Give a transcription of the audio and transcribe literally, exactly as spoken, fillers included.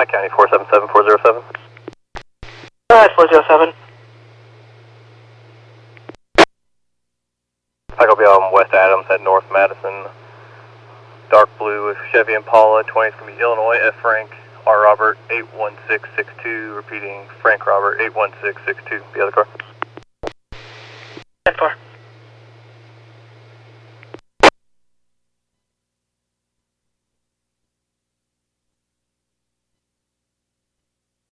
County four seven seven four zero seven. Alright, four zero seven. I'll be on West Adams at North Madison. Dark blue with Chevy Impala, twenty from Illinois, F. Frank, R. Robert, eight one six six two, repeating Frank Robert, eight one six six two, the other car.